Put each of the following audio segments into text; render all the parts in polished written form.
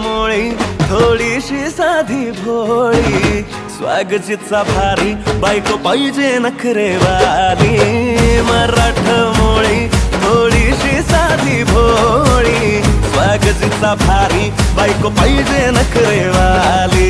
मोळी थोडीशी साधी भोळी स्वागतीचा भारी बायको पाहिजे नखरेवाली मराठमोळी थोडीशी साधी भोळी स्वागतीचा भारी बायको पाहिजे नखरेवाली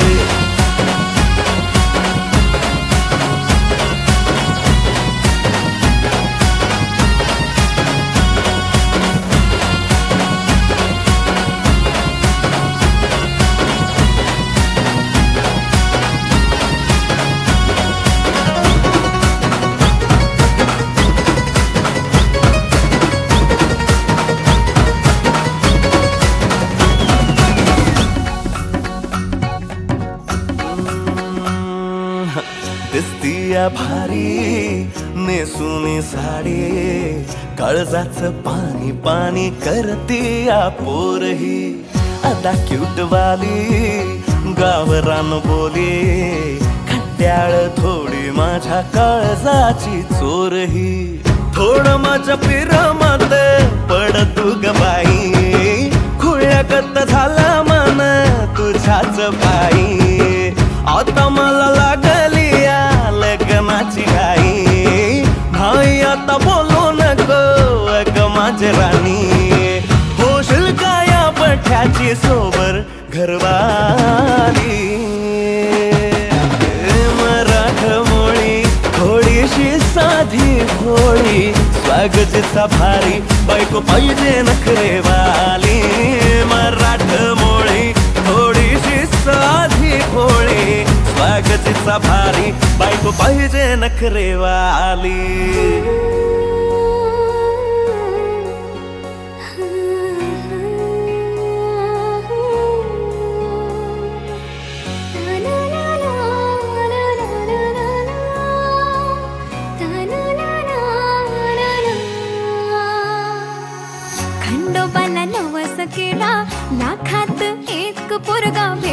दिसतीया भारी नेसुनी साडी काळजाचं पाणी पाणी करतीया पोरही आता क्यूट वाली गावरान बोली खट्याळ थोडी माझ्या काळजाची चोरही थोडं माझ्या पिरमत पड तू ग बाई खुळ्यागत झाला मन तुझ्याच पायी आता मला लागली या लग्नाची घाई भाई आता बोलू नको अग माझी राणी होशील का या पठ्याची सोबर घरवाली मराठमोळी थोडीशी साधी भोळी स्वागतीचा भारी बायको पाहिजे नखरेवाली मराठमोळी थोडीशी साधी भोळी स्वागतीचा भारी बायको पाहिजे नखरेवाली खंडोबाला नवस केला लाखात एक पोरगा